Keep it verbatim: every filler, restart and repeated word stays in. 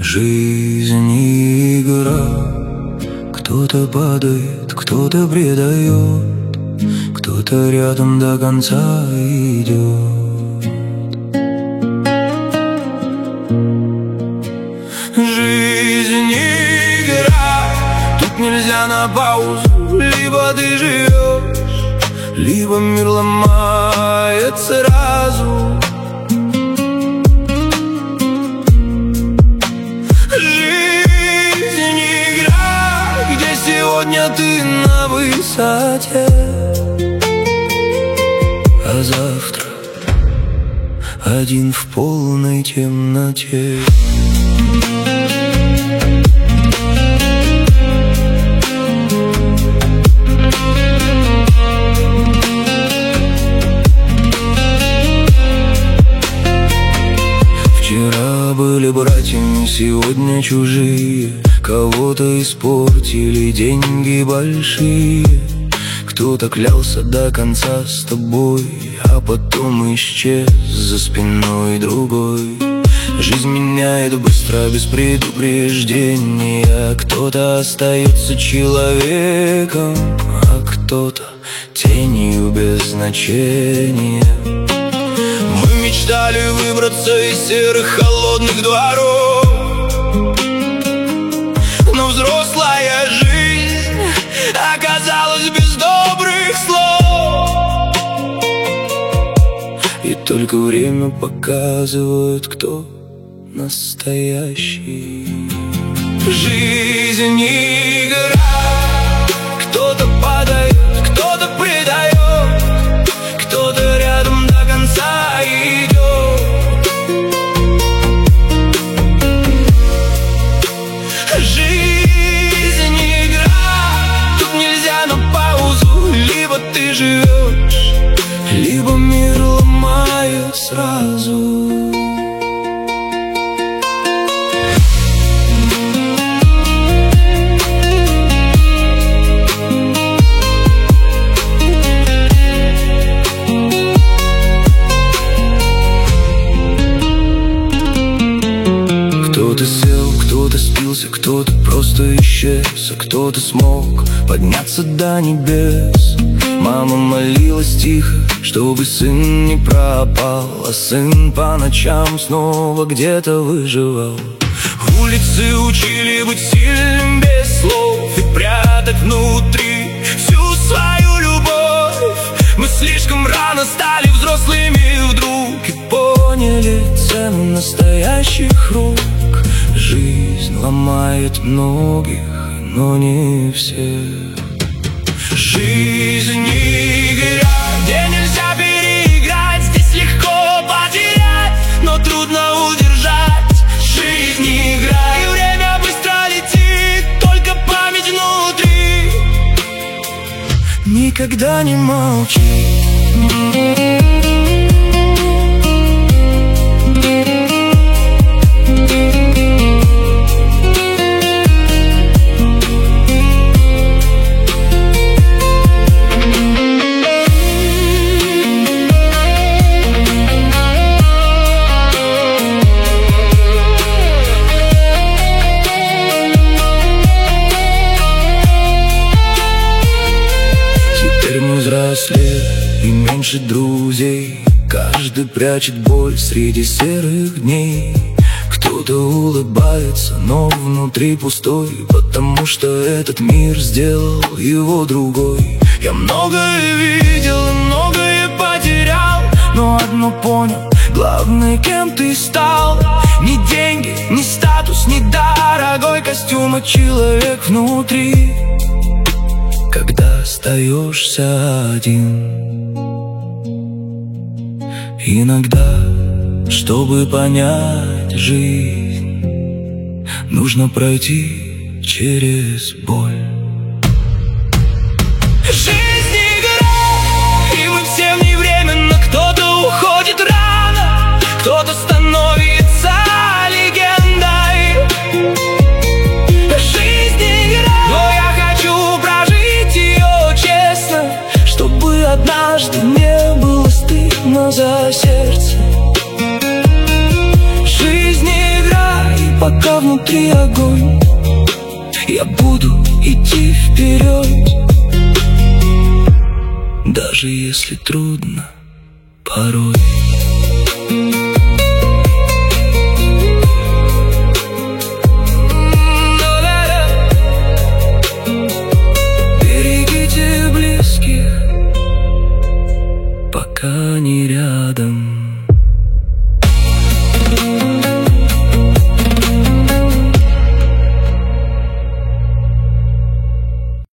Жизнь игра. Кто-то падает, кто-то предает, кто-то рядом до конца идет. Жизнь игра. Тут нельзя на паузу. Либо ты живешь, либо мир ломает сразу. Жизнь игра, где сегодня ты на высоте, а завтра один в полной темноте. Вчера были братьями, сегодня чужие. Кого-то испортили деньги большие. Кто-то клялся до конца с тобой, а потом исчез за спиной другой. Жизнь меняет быстро, без предупреждения. Кто-то остается человеком, а кто-то тенью без значения. Мы мечтали выбраться из серых холодных дворов, но взрослая жизнь оказалась без добрых слов. И только время показывает, кто настоящий. Жизнь игра. Кто-то падает, кто-то предает, кто-то рядом до конца идет. Жизнь игра. Тут нельзя на паузу. Либо ты живешь, либо мир ломает сразу. Кто-то сел, кто-то спился, кто-то просто исчез, а кто-то смог подняться до небес. Мама молилась тихо, чтобы сын не пропал, а сын по ночам снова где-то выживал. Улицы учили быть сильным без слов и прятать внутри всю свою любовь. Мы слишком рано стали взрослыми вдруг и поняли цену настоящих рук. Жизнь ломает многих, но не всех. Жизнь игра, где нельзя переиграть, здесь легко потерять, но трудно удержать. Жизнь игра, и время быстро летит, только память внутри. Никогда не молчи. И меньше друзей, каждый прячет боль среди серых дней. Кто-то улыбается, но внутри пустой, потому что этот мир сделал его другой. Я многое видел и многое потерял, но одно понял: главное, кем ты стал. Ни деньги, ни статус, ни дорогой костюм, а человек внутри. Когда остаешься один, иногда, чтобы понять жизнь, нужно пройти через боль. Жизнь игра, и мы все вневременно. Кто-то уходит рано, кто-то становится легендой. Жизнь игра, но я хочу прожить ее честно, чтобы однажды не было стыдно за сердце. Жизнь игра, и пока внутри огонь, я буду идти вперед, даже если трудно порой. Берегите близких, пока не рядом.